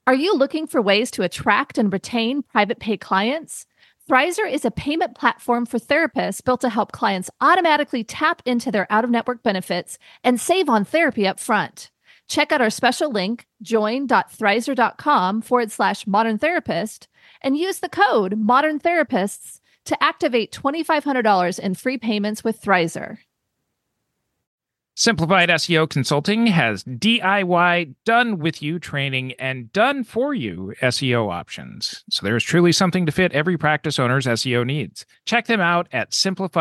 Are you looking for ways to attract and retain private pay clients? Thrizer is a payment platform for therapists built to help clients automatically tap into their out-of-network benefits and save on therapy up front. Check out our special link, join.thrizer.com/modern therapist, and use the code Modern Therapists to activate $2,500 in free payments with Thrizer. Simplified SEO Consulting has DIY done-with-you training and done-for-you SEO options. So there is truly something to fit every practice owner's SEO needs. Check them out at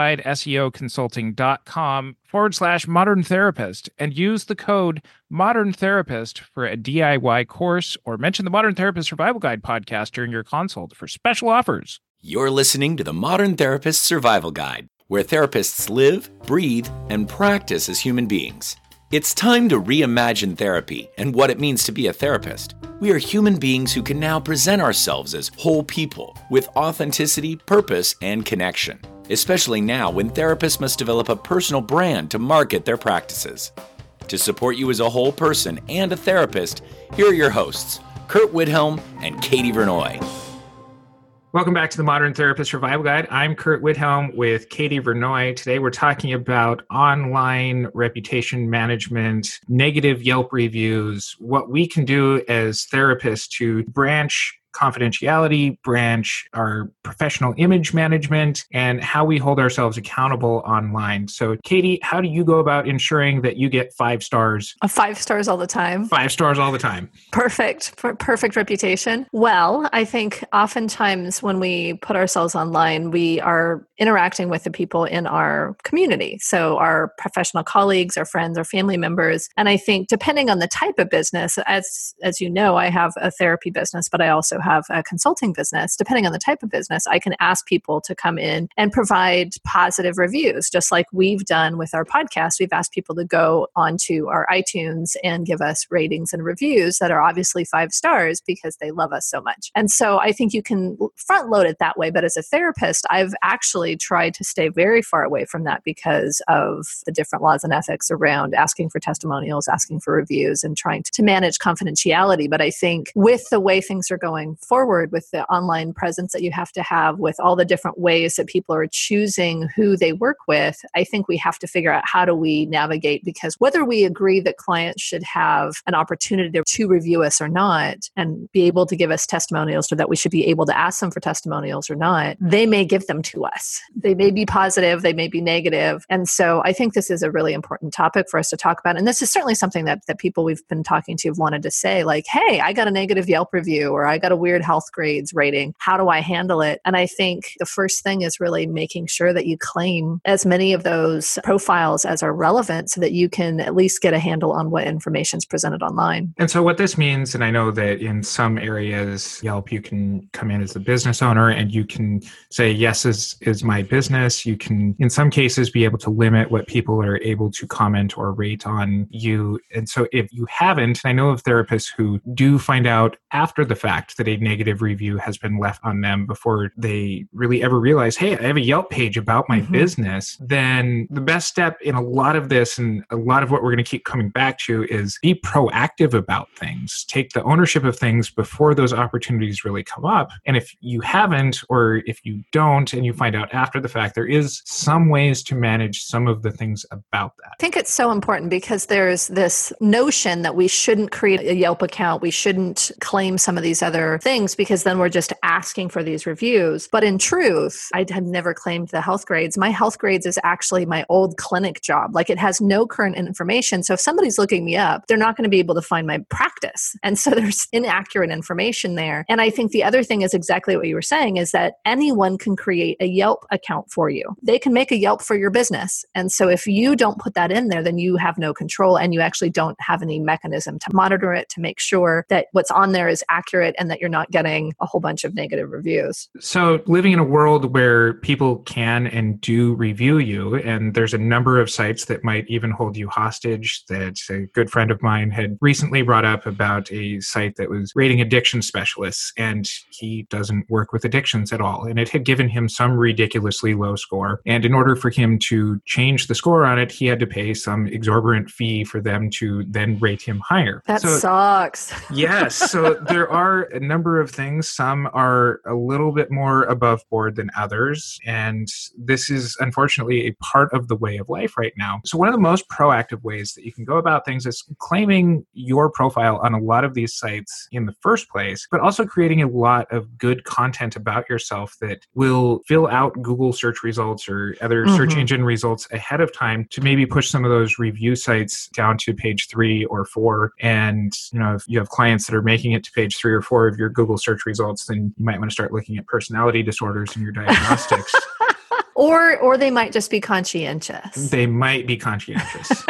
simplifiedseoconsulting.com/modern therapist and use the code Modern Therapist for a DIY course, or mention the Modern Therapist Survival Guide podcast during your consult for special offers. You're listening to the Modern Therapist Survival Guide, where therapists live, breathe, and practice as human beings. It's time to reimagine therapy and what it means to be a therapist. We are human beings who can now present ourselves as whole people with authenticity, purpose, and connection, especially now when therapists must develop a personal brand to market their practices. To support you as a whole person and a therapist, here are your hosts, Kurt Widhelm and Katie Vernoy. Welcome back to the Modern Therapist Survival Guide. I'm Kurt Widhelm with Katie Vernoy. Today we're talking about online reputation management, negative Yelp reviews, what we can do as therapists to branch confidentiality, branch our professional image management, and how we hold ourselves accountable online. So, Katie, how do you go about ensuring that you get 5 stars? 5 stars all the time. 5 stars all the time. Perfect reputation. Well, I think oftentimes when we put ourselves online, we are interacting with the people in our community. So our professional colleagues, our friends, our family members. And I think depending on the type of business, as you know, I have a therapy business, but I also have a consulting business. Depending on the type of business, I can ask people to come in and provide positive reviews, just like we've done with our podcast. We've asked people to go onto our iTunes and give us ratings and reviews that are obviously 5 stars because they love us so much. And so I think you can front load it that way. But as a therapist, I've actually tried to stay very far away from that because of the different laws and ethics around asking for testimonials, asking for reviews, and trying to manage confidentiality. But I think with the way things are going forward, with the online presence that you have to have, with all the different ways that people are choosing who they work with, I think we have to figure out how do we navigate, because whether we agree that clients should have an opportunity to review us or not and be able to give us testimonials, or that we should be able to ask them for testimonials or not, they may give them to us. They may be positive, they may be negative. And so I think this is a really important topic for us to talk about. And this is certainly something that people we've been talking to have wanted to say, like, hey, I got a negative Yelp review, or I got a weird health grades rating. How do I handle it? And I think the first thing is really making sure that you claim as many of those profiles as are relevant so that you can at least get a handle on what information is presented online. And so what this means, and I know that in some areas, Yelp, you can come in as the business owner and you can say, yes, is my business. You can, in some cases, be able to limit what people are able to comment or rate on you. And so if you haven't, I know of therapists who do find out after the fact that a negative review has been left on them before they really ever realize, hey, I have a Yelp page about my business, then the best step in a lot of this, and a lot of what we're going to keep coming back to, is be proactive about things. Take the ownership of things before those opportunities really come up. And if you haven't, or if you don't, and you find out after the fact, there is some ways to manage some of the things about that. I think it's so important because there's this notion that we shouldn't create a Yelp account. We shouldn't claim some of these other things because then we're just asking for these reviews. But in truth, I have never claimed the health grades. My health grades is actually my old clinic job. Like, it has no current information. So if somebody's looking me up, they're not going to be able to find my practice. And so there's inaccurate information there. And I think the other thing is exactly what you were saying, is that anyone can create a Yelp account for you. They can make a Yelp for your business. And so if you don't put that in there, then you have no control, and you actually don't have any mechanism to monitor it, to make sure that what's on there is accurate and that you're you're not getting a whole bunch of negative reviews. So living in a world where people can and do review you, and there's a number of sites that might even hold you hostage, that a good friend of mine had recently brought up about a site that was rating addiction specialists, and he doesn't work with addictions at all. And it had given him some ridiculously low score. And in order for him to change the score on it, he had to pay some exorbitant fee for them to then rate him higher. That sucks. Yes. So there are a number of things. Some are a little bit more above board than others. And this is unfortunately a part of the way of life right now. So one of the most proactive ways that you can go about things is claiming your profile on a lot of these sites in the first place, but also creating a lot of good content about yourself that will fill out Google search results or other search engine results ahead of time to maybe push some of those review sites down to page 3 or 4. And, if you have clients that are making it to page 3 or 4 of your Google search results, then you might want to start looking at personality disorders in your diagnostics. Or they might just be conscientious. They might be conscientious.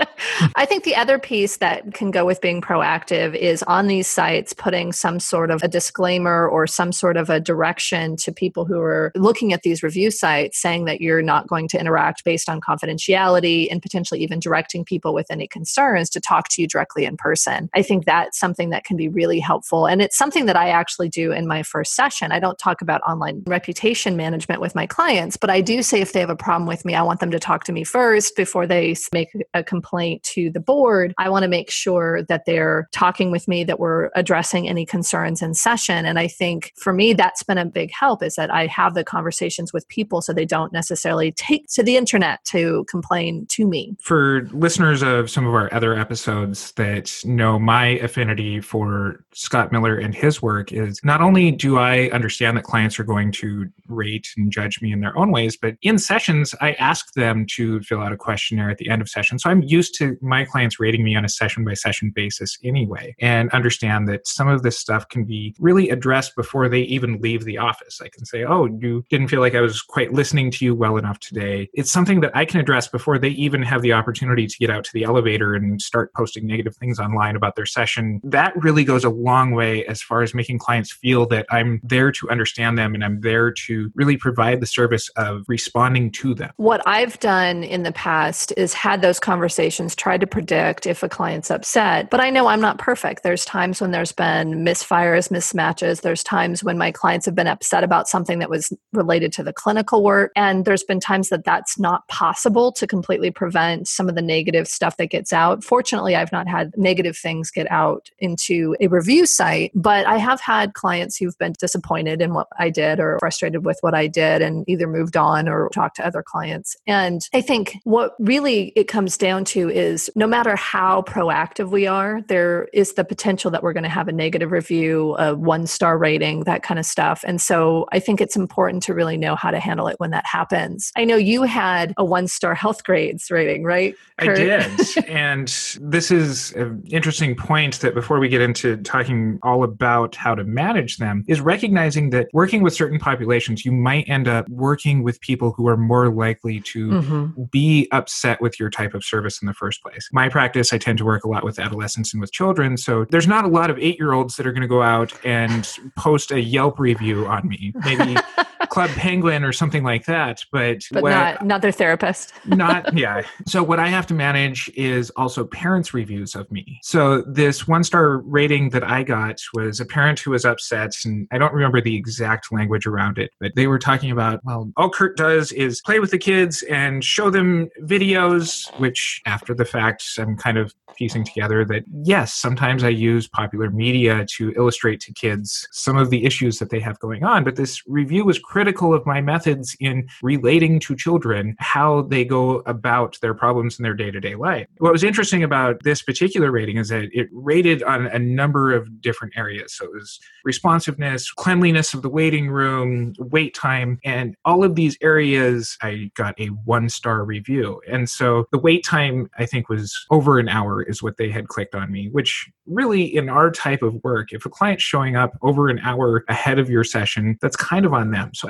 I think the other piece that can go with being proactive is on these sites putting some sort of a disclaimer or some sort of a direction to people who are looking at these review sites, saying that you're not going to interact based on confidentiality, and potentially even directing people with any concerns to talk to you directly in person. I think that's something that can be really helpful. And it's something that I actually do in my first session. I don't talk about online reputation management with my clients, but I do say if they have a problem with me, I want them to talk to me first before they make a complaint to the board. I want to make sure that they're talking with me, that we're addressing any concerns in session. And I think for me, that's been a big help, is that I have the conversations with people so they don't necessarily take to the internet to complain to me. For listeners of some of our other episodes that know my affinity for Scott Miller and his work, is not only do I understand that clients are going to rate and judge me in their own ways, but in sessions, I ask them to fill out a questionnaire at the end of session. So I'm used to my clients rating me on a session-by-session basis anyway, and understand that some of this stuff can be really addressed before they even leave the office. I can say, oh, you didn't feel like I was quite listening to you well enough today. It's something that I can address before they even have the opportunity to get out to the elevator and start posting negative things online about their session. That really goes a long way as far as making clients feel that I'm there to understand them and I'm there to really provide the service of responding to them. What I've done in the past is had those conversations, tried to predict if a client's upset, but I know I'm not perfect. There's times when there's been misfires, mismatches. There's times when my clients have been upset about something that was related to the clinical work. And there's been times that that's not possible to completely prevent some of the negative stuff that gets out. Fortunately, I've not had negative things get out into a review site, but I have had clients who've been disappointed in what I did or frustrated with what I did and either moved on or talked to other clients. And I think what really it comes down to is no matter how proactive we are, there is the potential that we're going to have a negative review, a 1-star rating, that kind of stuff. And so I think it's important to really know how to handle it when that happens. I know you had a 1-star health grades rating, right, Kurt? I did. And this is an interesting point that before we get into talking all about how to manage them, is recognizing that working with certain populations, you might end up working with people who are more likely to be upset with your type of service in the first place. My practice, I tend to work a lot with adolescents and with children. So there's not a lot of 8-year-olds that are going to go out and post a Yelp review on me. Maybe Club Penguin or something like that. But not their therapist. Yeah. So what I have to manage is also parents' reviews of me. So this 1-star rating that I got was a parent who was upset, and I don't remember the exact language around it, but they were talking about, well, all Kurt does is play with the kids and show them videos, which after the fact, I'm kind of piecing together that, yes, sometimes I use popular media to illustrate to kids some of the issues that they have going on. But this review was critical of my methods in relating to children, how they go about their problems in their day-to-day life. What was interesting about this particular rating is that it rated on a number of different areas. So it was responsiveness, cleanliness of the waiting room, wait time, and all of these areas I got a 1-star review. And so the wait time, I think, was over an hour is what they had clicked on me, which really in our type of work, if a client's showing up over an hour ahead of your session, that's kind of on them. So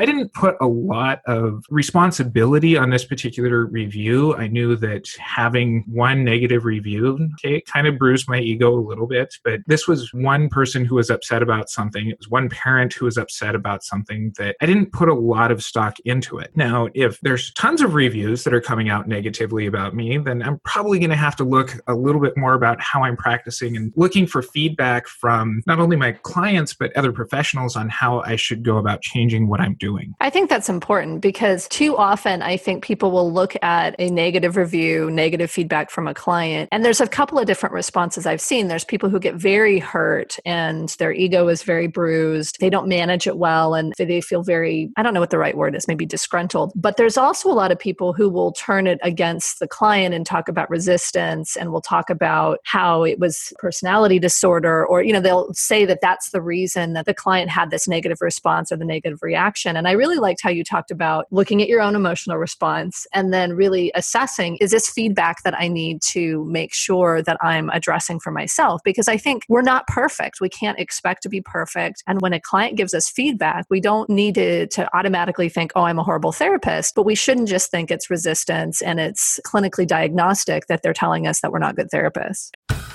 I didn't put a lot of responsibility on this particular review. I knew that having one negative review, it kind of bruised my ego a little bit, but this was one person who was upset about something. It was one parent who was upset about something that I didn't put a lot of stock into it. Now, if there's tons of reviews that are coming out negatively about me, then I'm probably going to have to look a little bit more about how I'm practicing and looking for feedback from not only my clients, but other professionals on how I should go about changing what I'm doing. I think that's important because too often I think people will look at a negative review, negative feedback from a client, and there's a couple of different responses I've seen. There's people who get very hurt and their ego is very bruised. They don't manage it well and they feel very, I don't know what the right word is, maybe disgruntled. But there's also a lot of people who will turn it against the client and talk about resistance, and will talk about how it was personality disorder, or, they'll say that that's the reason that the client had this negative response or the negative reaction. And I really liked how you talked about looking at your own emotional response and then really assessing, is this feedback that I need to make sure that I'm addressing for myself? Because I think we're not perfect. We can't expect to be perfect. And when a client gives us feedback, we don't need to automatically think, oh, I'm a horrible therapist, but we shouldn't just think it's resistance and it's clinically diagnostic that they're telling us that we're not good therapists.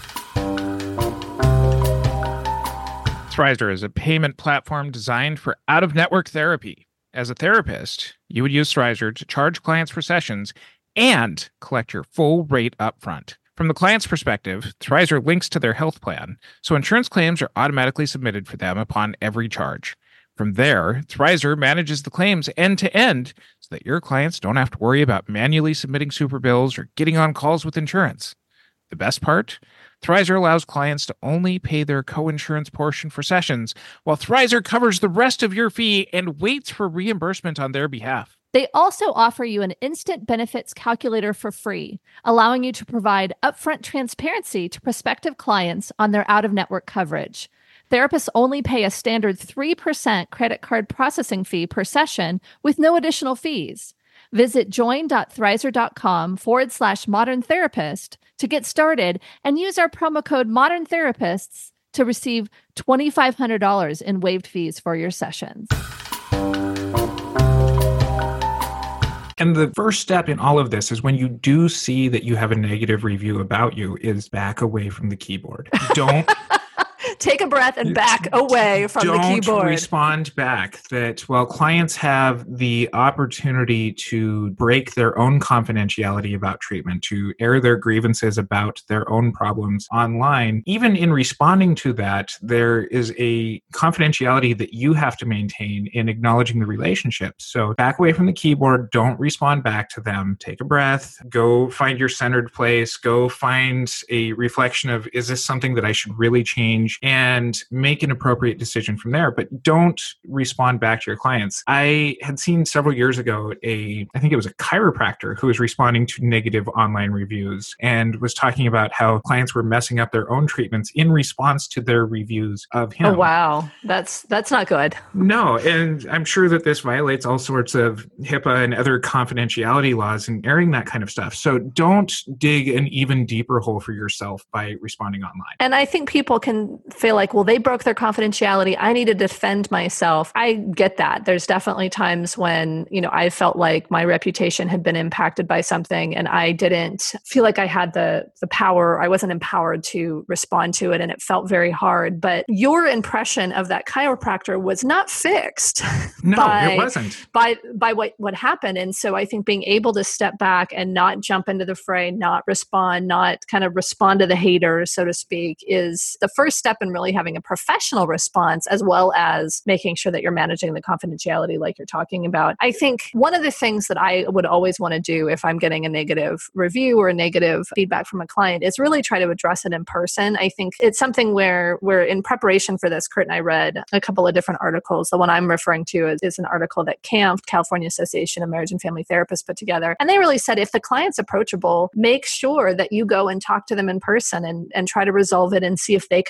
Thrizer is a payment platform designed for out-of-network therapy. As a therapist, you would use Thrizer to charge clients for sessions and collect your full rate upfront. From the client's perspective, Thrizer links to their health plan, so insurance claims are automatically submitted for them upon every charge. From there, Thrizer manages the claims end-to-end so that your clients don't have to worry about manually submitting super bills or getting on calls with insurance. The best part? Thrizer allows clients to only pay their co-insurance portion for sessions, while Thrizer covers the rest of your fee and waits for reimbursement on their behalf. They also offer you an instant benefits calculator for free, allowing you to provide upfront transparency to prospective clients on their out-of-network coverage. Therapists only pay a standard 3% credit card processing fee per session with no additional fees. Visit join.thrizer.com/modern therapist to get started and use our promo code Modern Therapists to receive $2,500 in waived fees for your sessions. And the first step in all of this is when you do see that you have a negative review about you is back away from the keyboard. Don't take a breath and back away from the keyboard. Don't respond back. That while clients have the opportunity to break their own confidentiality about treatment, to air their grievances about their own problems online, even in responding to that, there is a confidentiality that you have to maintain in acknowledging the relationship. So back away from the keyboard, don't respond back to them. Take a breath, go find your centered place, go find a reflection of, is this something that I should really change? And make an appropriate decision from there, but don't respond back to your clients. I had seen several years ago I think it was a chiropractor who was responding to negative online reviews and was talking about how clients were messing up their own treatments in response to their reviews of him. Oh, wow. That's not good. No, and I'm sure that this violates all sorts of HIPAA and other confidentiality laws and airing that kind of stuff. So don't dig an even deeper hole for yourself by responding online. And I think people can feel like, well, they broke their confidentiality. I need to defend myself. I get that. There's definitely times when, I felt like my reputation had been impacted by something and I didn't feel like I had the power. I wasn't empowered to respond to it and it felt very hard. But your impression of that chiropractor was not fixed. No, it wasn't. By what happened. And so I think being able to step back and not jump into the fray, not respond, not kind of respond to the haters, so to speak, is the first step in really having a professional response, as well as making sure that you're managing the confidentiality like you're talking about. I think one of the things that I would always want to do if I'm getting a negative review or a negative feedback from a client is really try to address it in person. I think it's something where in preparation for this, Kurt and I read a couple of different articles. The one I'm referring to is an article that CAMF, California Association of Marriage and Family Therapists, put together. And they really said, if the client's approachable, make sure that you go and talk to them in person and try to resolve it and see if they can remove it.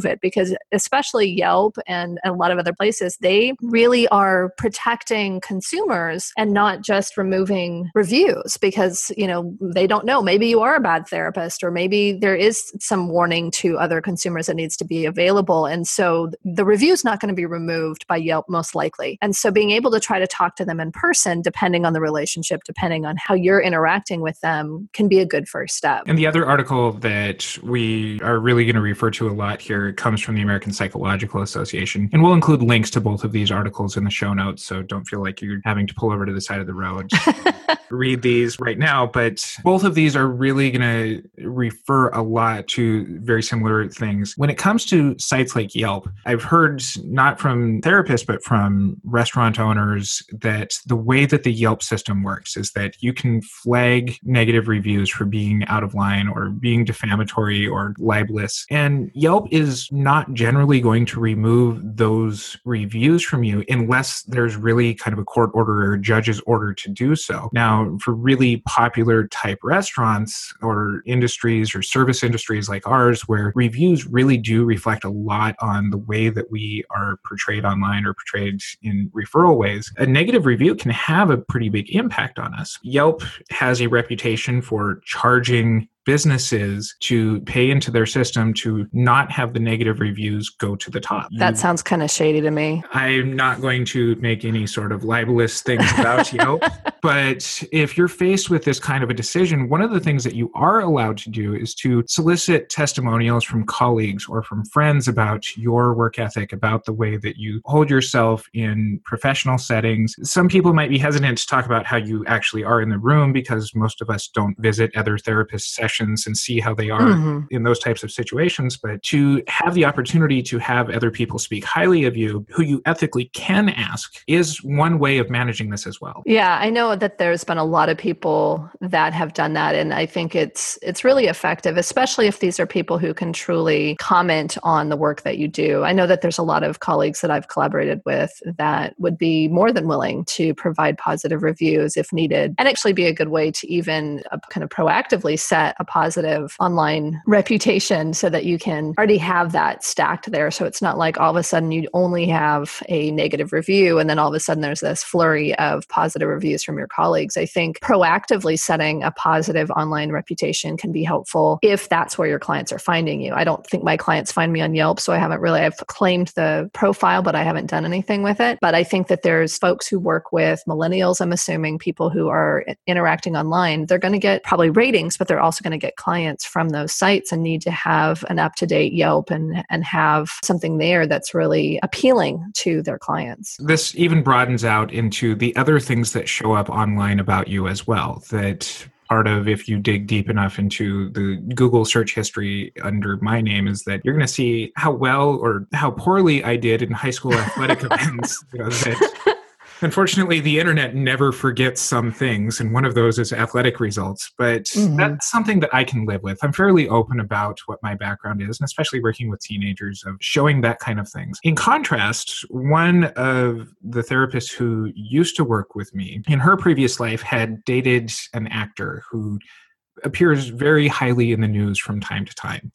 it, because especially Yelp and a lot of other places, they really are protecting consumers and not just removing reviews because, they don't know. Maybe you are a bad therapist, or maybe there is some warning to other consumers that needs to be available. And so the review is not going to be removed by Yelp most likely. And so being able to try to talk to them in person, depending on the relationship, depending on how you're interacting with them, can be a good first step. And the other article that we are really going to refer to a lot here comes from the American Psychological Association. And we'll include links to both of these articles in the show notes, so don't feel like you're having to pull over to the side of the road to read these right now. But both of these are really going to refer a lot to very similar things. When it comes to sites like Yelp, I've heard not from therapists, but from restaurant owners that the way that the Yelp system works is that you can flag negative reviews for being out of line or being defamatory or libelous. And Yelp is not generally going to remove those reviews from you unless there's really kind of a court order or a judge's order to do so. Now, for really popular type restaurants or industries or service industries like ours, where reviews really do reflect a lot on the way that we are portrayed online or portrayed in referral ways, a negative review can have a pretty big impact on us. Yelp has a reputation for charging businesses to pay into their system to not have the negative reviews go to the top. That sounds kind of shady to me. I'm not going to make any sort of libelous things about Yelp, but if you're faced with this kind of a decision, one of the things that you are allowed to do is to solicit testimonials from colleagues or from friends about your work ethic, about the way that you hold yourself in professional settings. Some people might be hesitant to talk about how you actually are in the room because most of us don't visit other therapists' sessions and see how they are in those types of situations. But to have the opportunity to have other people speak highly of you, who you ethically can ask, is one way of managing this as well. Yeah, I know that there's been a lot of people that have done that. And I think it's really effective, especially if these are people who can truly comment on the work that you do. I know that there's a lot of colleagues that I've collaborated with that would be more than willing to provide positive reviews if needed, and actually be a good way to even kind of proactively set a positive online reputation so that you can already have that stacked there. So it's not like all of a sudden you only have a negative review and then all of a sudden there's this flurry of positive reviews from your colleagues. I think proactively setting a positive online reputation can be helpful if that's where your clients are finding you. I don't think my clients find me on Yelp, so I've claimed the profile, but I haven't done anything with it. But I think that there's folks who work with millennials, I'm assuming people who are interacting online, they're going to get probably ratings, but they're also going to get clients from those sites and need to have an up-to-date Yelp and have something there that's really appealing to their clients. This even broadens out into the other things that show up online about you as well, that part of, if you dig deep enough into the Google search history under my name, is that you're going to see how well or how poorly I did in high school athletic events. That unfortunately, the internet never forgets some things, and one of those is athletic results. But that's something that I can live with. I'm fairly open about what my background is, and especially working with teenagers, of showing that kind of things. In contrast, one of the therapists who used to work with me in her previous life had dated an actor who appears very highly in the news from time to time.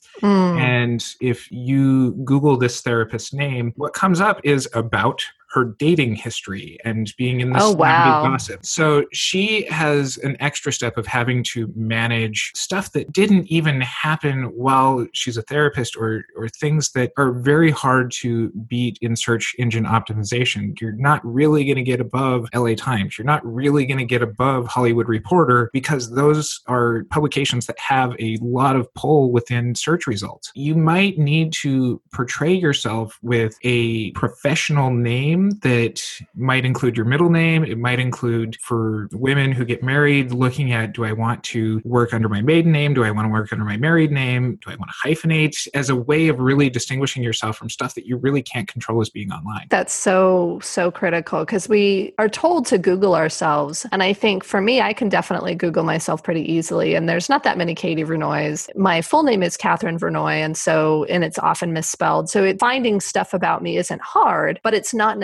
And if you Google this therapist's name, what comes up is about her dating history and being in this gossip. So she has an extra step of having to manage stuff that didn't even happen while she's a therapist, or things that are very hard to beat in search engine optimization. You're not really going to get above LA Times. You're not really going to get above Hollywood Reporter, because those are publications that have a lot of pull within search results. You might need to portray yourself with a professional name that might include your middle name. It might include, for women who get married, looking at, do I want to work under my maiden name? Do I want to work under my married name? Do I want to hyphenate? As a way of really distinguishing yourself from stuff that you really can't control as being online. That's so critical, because we are told to Google ourselves. And I think for me, I can definitely Google myself pretty easily. And there's not that many Katie Vernoys. My full name is Catherine Vernoy. And it's often misspelled. So finding stuff about me isn't hard, but it's not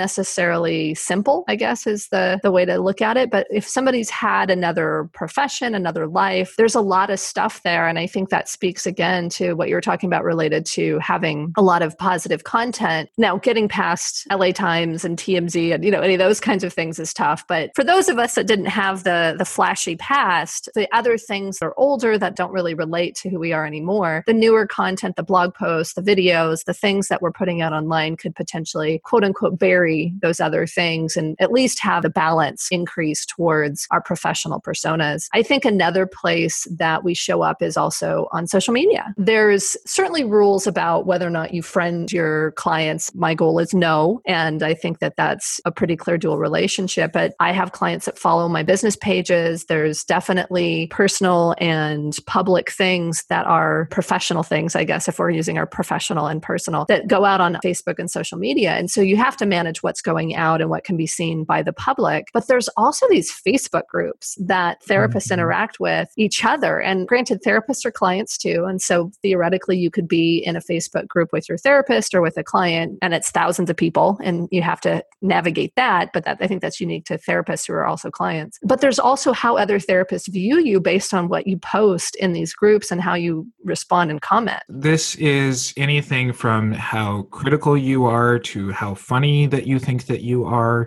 necessarily simple, I guess is the way to look at it. But if somebody's had another profession, another life, there's a lot of stuff there. And I think that speaks again to what you were talking about related to having a lot of positive content. Now, getting past LA Times and TMZ and, any of those kinds of things is tough. But for those of us that didn't have the flashy past, the other things that are older that don't really relate to who we are anymore, the newer content, the blog posts, the videos, the things that we're putting out online could potentially, quote unquote, bury those other things and at least have the balance increase towards our professional personas. I think another place that we show up is also on social media. There's certainly rules about whether or not you friend your clients. My goal is no. And I think that that's a pretty clear dual relationship. But I have clients that follow my business pages. There's definitely personal and public things that are professional things, I guess, if we're using our professional and personal, that go out on Facebook and social media. And so you have to manage what's going out and what can be seen by the public. But there's also these Facebook groups that therapists interact with each other. And granted, therapists are clients too. And so theoretically, you could be in a Facebook group with your therapist or with a client, and it's thousands of people, and you have to navigate that. But I think that's unique to therapists who are also clients. But there's also how other therapists view you based on what you post in these groups and how you respond and comment. This is anything from how critical you are to how funny that you think that you are.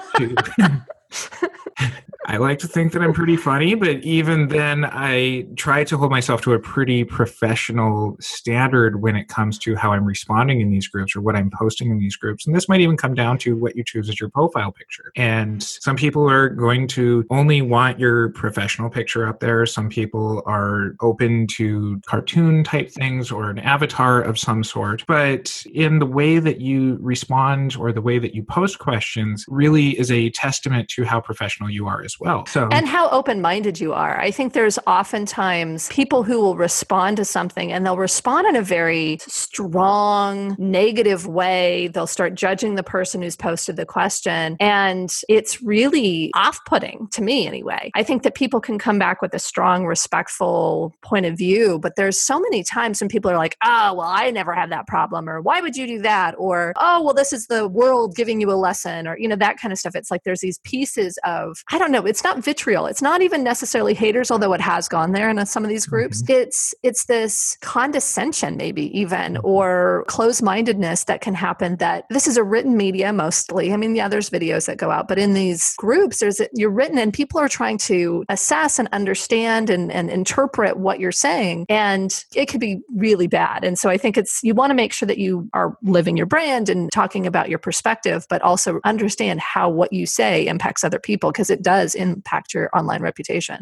I like to think that I'm pretty funny, but even then I try to hold myself to a pretty professional standard when it comes to how I'm responding in these groups or what I'm posting in these groups. And this might even come down to what you choose as your profile picture. And some people are going to only want your professional picture up there. Some people are open to cartoon type things or an avatar of some sort. But in the way that you respond or the way that you post questions really is a testament to how professional you are as well. And how open-minded you are. I think there's oftentimes people who will respond to something and they'll respond in a very strong, negative way. They'll start judging the person who's posted the question. And it's really off-putting to me anyway. I think that people can come back with a strong, respectful point of view, but there's so many times when people are like, oh, well, I never had that problem, or why would you do that? Or, oh, well, this is the world giving you a lesson, or, that kind of stuff. It's like there's these pieces of, I don't know, it's not vitriol. It's not even necessarily haters, although it has gone there in some of these groups. It's this condescension maybe even, or closed-mindedness that can happen that this is a written media mostly. I mean, yeah, there's videos that go out, but in these groups, you're written and people are trying to assess and understand and interpret what you're saying. And it could be really bad. And so I think you want to make sure that you are living your brand and talking about your perspective, but also understand how what you say impacts other people, because it does impact your online reputation.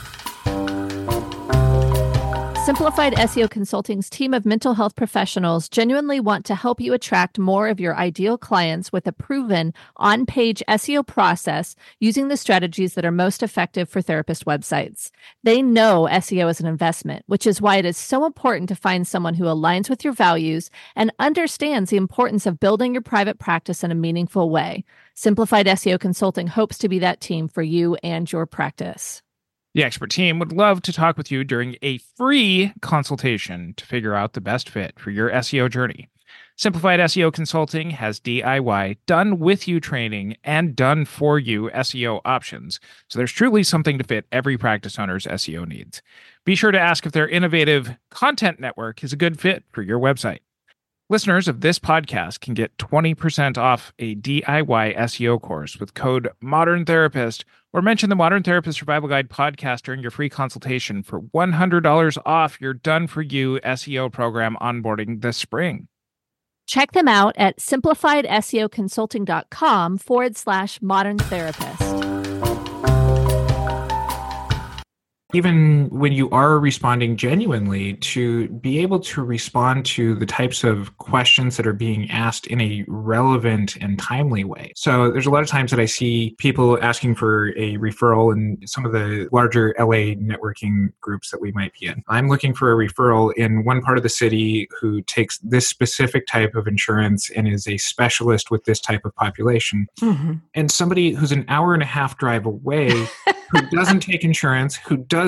Simplified SEO Consulting's team of mental health professionals genuinely want to help you attract more of your ideal clients with a proven on-page SEO process using the strategies that are most effective for therapist websites. They know SEO is an investment, which is why it is so important to find someone who aligns with your values and understands the importance of building your private practice in a meaningful way. Simplified SEO Consulting hopes to be that team for you and your practice. The expert team would love to talk with you during a free consultation to figure out the best fit for your SEO journey. Simplified SEO Consulting has DIY, done with you training, and done for you SEO options. So there's truly something to fit every practice owner's SEO needs. Be sure to ask if their innovative content network is a good fit for your website. Listeners of this podcast can get 20% off a DIY SEO course with code ModernTherapist, or mention the Modern Therapist Survival Guide podcast during your free consultation for $100 off your done-for-you SEO program onboarding this spring. Check them out at simplifiedseoconsulting.com/moderntherapist. Even when you are responding genuinely, to be able to respond to the types of questions that are being asked in a relevant and timely way. So there's a lot of times that I see people asking for a referral in some of the larger LA networking groups that we might be in. I'm looking for a referral in one part of the city who takes this specific type of insurance and is a specialist with this type of population. Mm-hmm. And somebody who's an hour and a half drive away who doesn't take insurance, who doesn't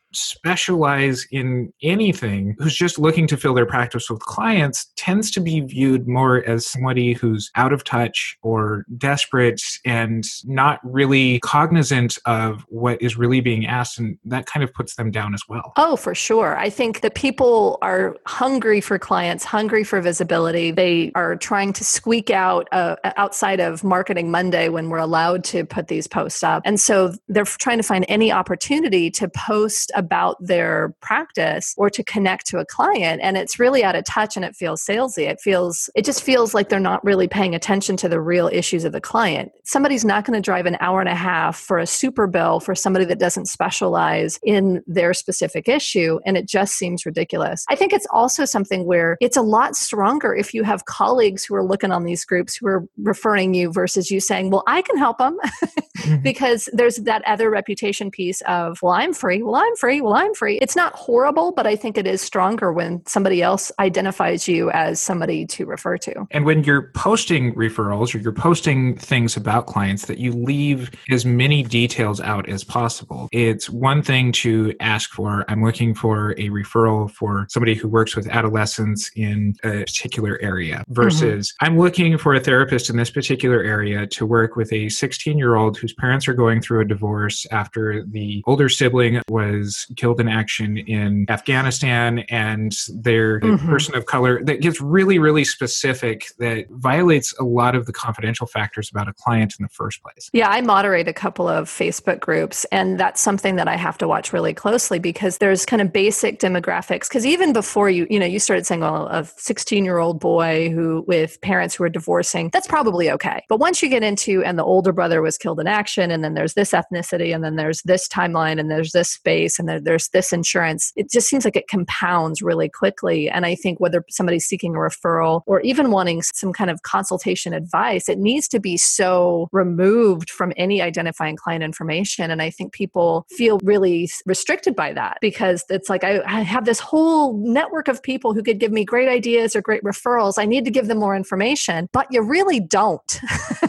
specialize in anything, who's just looking to fill their practice with clients, tends to be viewed more as somebody who's out of touch or desperate and not really cognizant of what is really being asked. And that kind of puts them down as well. Oh, for sure. I think that people are hungry for clients, hungry for visibility. They are trying to squeak out outside of Marketing Monday when we're allowed to put these posts up. And so they're trying to find any opportunity to post about their practice or to connect to a client. And it's really out of touch and it feels salesy. It just feels like they're not really paying attention to the real issues of the client. Somebody's not going to drive an hour and a half for a super bill for somebody that doesn't specialize in their specific issue. And it just seems ridiculous. I think it's also something where it's a lot stronger if you have colleagues who are looking on these groups who are referring you versus you saying, well, I can help them because there's that other reputation piece of, well, I'm free. Well, I'm free. Well, I'm free. It's not horrible, but I think it is stronger when somebody else identifies you as somebody to refer to. And when you're posting referrals or you're posting things about clients, that you leave as many details out as possible. It's one thing to ask for, I'm looking for a referral for somebody who works with adolescents in a particular area versus I'm looking for a therapist in this particular area to work with a 16-year-old whose parents are going through a divorce after the older sibling was killed in action in Afghanistan, and they're a person of color. That gets really, really specific, that violates a lot of the confidential factors about a client in the first place. Yeah, I moderate a couple of Facebook groups, and that's something that I have to watch really closely because there's kind of basic demographics. Because even before you started saying, well, a 16-year-old boy who with parents who are divorcing, that's probably okay. But once you get into, and the older brother was killed in action, and then there's this ethnicity, and then there's this timeline, and there's this space, and there's this insurance, it just seems like it compounds really quickly. And I think whether somebody's seeking a referral or even wanting some kind of consultation advice, it needs to be so removed from any identifying client information. And I think people feel really restricted by that because it's like, I have this whole network of people who could give me great ideas or great referrals. I need to give them more information, but you really don't.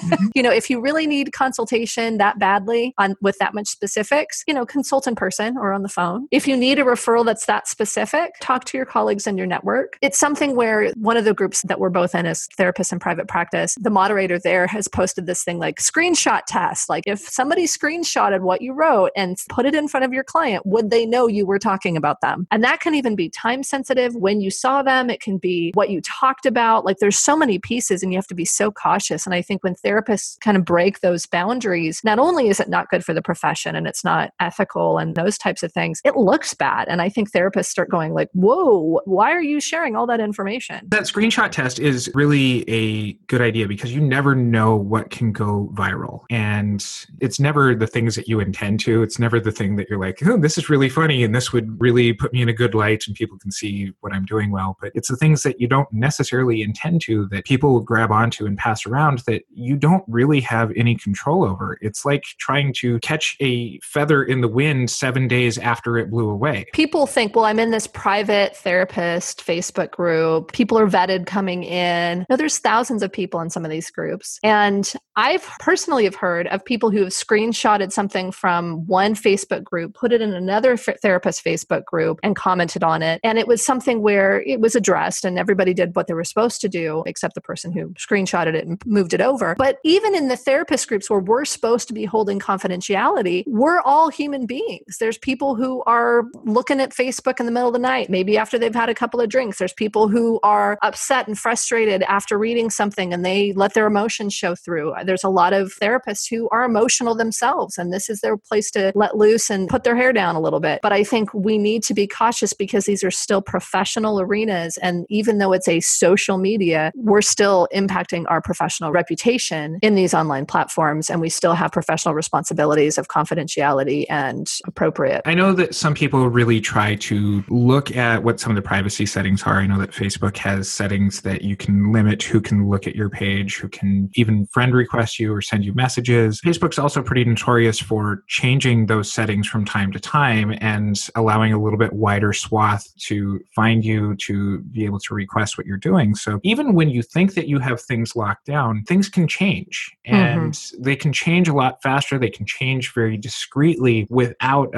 If you really need consultation that badly with that much specifics, consult in person or on the phone. If you need a referral that's that specific, talk to your colleagues in your network. It's something where one of the groups that we're both in as therapists in private practice, the moderator there has posted this thing like screenshot test. Like if somebody screenshotted what you wrote and put it in front of your client, would they know you were talking about them? And that can even be time sensitive when you saw them. It can be what you talked about. Like there's so many pieces and you have to be so cautious. And I think when therapists kind of break those boundaries, not only is it not good for the profession and it's not ethical and those types of things, it looks bad. And I think therapists start going like, whoa, why are you sharing all that information? That screenshot test is really a good idea because you never know what can go viral. And it's never the things that you intend to. It's never the thing that you're like, oh, this is really funny and this would really put me in a good light and people can see what I'm doing well. But it's the things that you don't necessarily intend to that people grab onto and pass around that you don't really have any control over. It's like trying to catch a feather in the wind 7 days after it blew away. People think, well, I'm in this private therapist Facebook group. People are vetted coming in. No, there's thousands of people in some of these groups. And I've personally have heard of people who have screenshotted something from one Facebook group, put it in another therapist Facebook group and commented on it. And it was something where it was addressed and everybody did what they were supposed to do, except the person who screenshotted it and moved it over. But even in the therapist groups where we're supposed to be holding confidentiality, we're all human beings. There's people who are looking at Facebook in the middle of the night, maybe after they've had a couple of drinks. There's people who are upset and frustrated after reading something and they let their emotions show through. There's a lot of therapists who are emotional themselves, and this is their place to let loose and put their hair down a little bit. But I think we need to be cautious because these are still professional arenas. And even though it's a social media, we're still impacting our professional reputation in these online platforms. And we still have professional responsibilities of confidentiality and appropriate. I know that some people really try to look at what some of the privacy settings are. I know that Facebook has settings that you can limit who can look at your page, who can even friend request you or send you messages. Facebook's also pretty notorious for changing those settings from time to time and allowing a little bit wider swath to find you, to be able to request what you're doing. So even when you think that you have things locked down, things can change and they can change a lot faster. They can change very discreetly without us even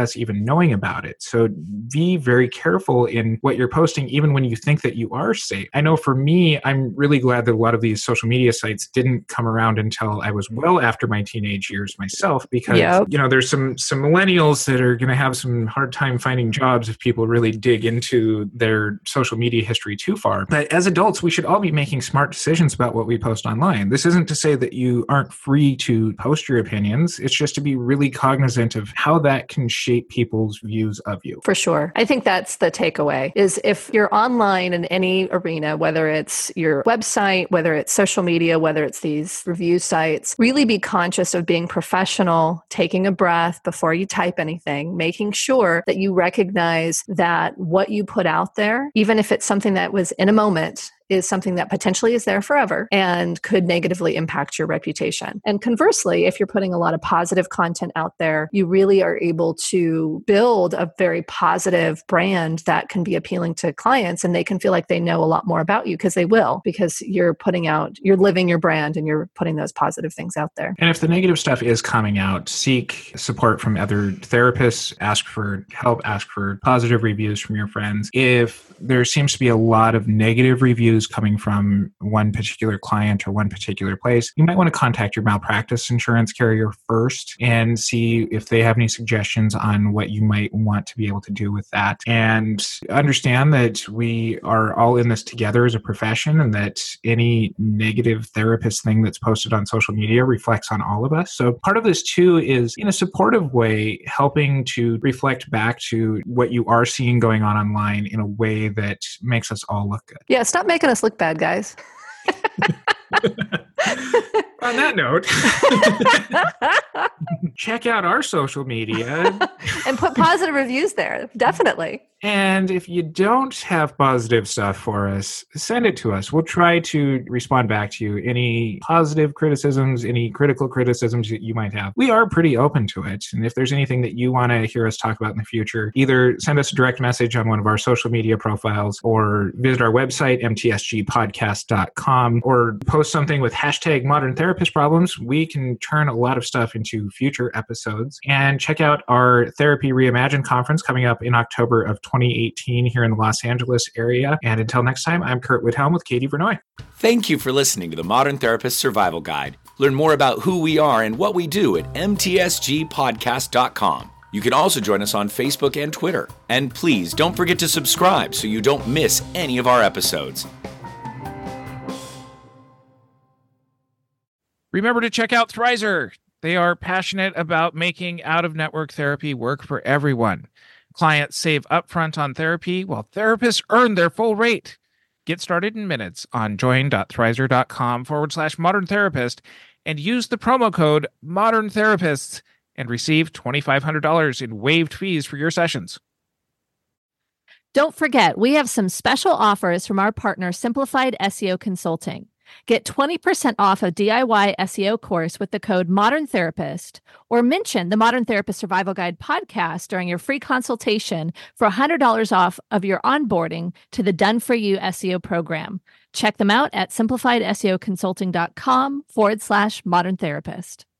knowing about it. So be very careful in what you're posting, even when you think that you are safe. I know for me, I'm really glad that a lot of these social media sites didn't come around until I was well after my teenage years myself, because, there's some millennials that are going to have some hard time finding jobs if people really dig into their social media history too far. But as adults, we should all be making smart decisions about what we post online. This isn't to say that you aren't free to post your opinions. It's just to be really cognizant of how that can shape people's views of you. For sure. I think that's the takeaway, is if you're online in any arena, whether it's your website, whether it's social media, whether it's these review sites, really be conscious of being professional, taking a breath before you type anything, making sure that you recognize that what you put out there, even if it's something that was in a moment, is something that potentially is there forever and could negatively impact your reputation. And conversely, if you're putting a lot of positive content out there, you really are able to build a very positive brand that can be appealing to clients, and they can feel like they know a lot more about you, because they will, because you're living your brand and you're putting those positive things out there. And if the negative stuff is coming out, seek support from other therapists, ask for help, ask for positive reviews from your friends. If there seems to be a lot of negative reviews coming from one particular client or one particular place, you might want to contact your malpractice insurance carrier first and see if they have any suggestions on what you might want to be able to do with that. And understand that we are all in this together as a profession, and that any negative therapist thing that's posted on social media reflects on all of us. So part of this too is, in a supportive way, helping to reflect back to what you are seeing going on online in a way that makes us all look good. Yeah, stop making us look bad, guys. On that note, check out our social media. And put positive reviews there, definitely. And if you don't have positive stuff for us, send it to us. We'll try to respond back to you. Any positive criticisms, any critical criticisms that you might have, we are pretty open to it. And if there's anything that you want to hear us talk about in the future, either send us a direct message on one of our social media profiles, or visit our website, mtsgpodcast.com, or post something with hashtag Modern Therapist Problems. We can turn a lot of stuff into future episodes. And check out our Therapy Reimagined conference coming up in October of 2018 here in the Los Angeles area. And until next time, I'm Kurt Whithelm with Katie Vernoy. Thank you for listening to the Modern Therapist Survival Guide. Learn more about who we are and what we do at mtsgpodcast.com. You can also join us on Facebook and Twitter. And please don't forget to subscribe so you don't miss any of our episodes. Remember to check out Thrizer. They are passionate about making out-of-network therapy work for everyone. Clients save upfront on therapy while therapists earn their full rate. Get started in minutes on join.thrizer.com/modern therapist and use the promo code Modern Therapists and receive $2,500 in waived fees for your sessions. Don't forget, we have some special offers from our partner, Simplified SEO Consulting. Get 20% off a DIY SEO course with the code Modern Therapist, or mention the Modern Therapist Survival Guide podcast during your free consultation for $100 off of your onboarding to the Done For You SEO program. Check them out at simplifiedseoconsulting.com/modern therapist.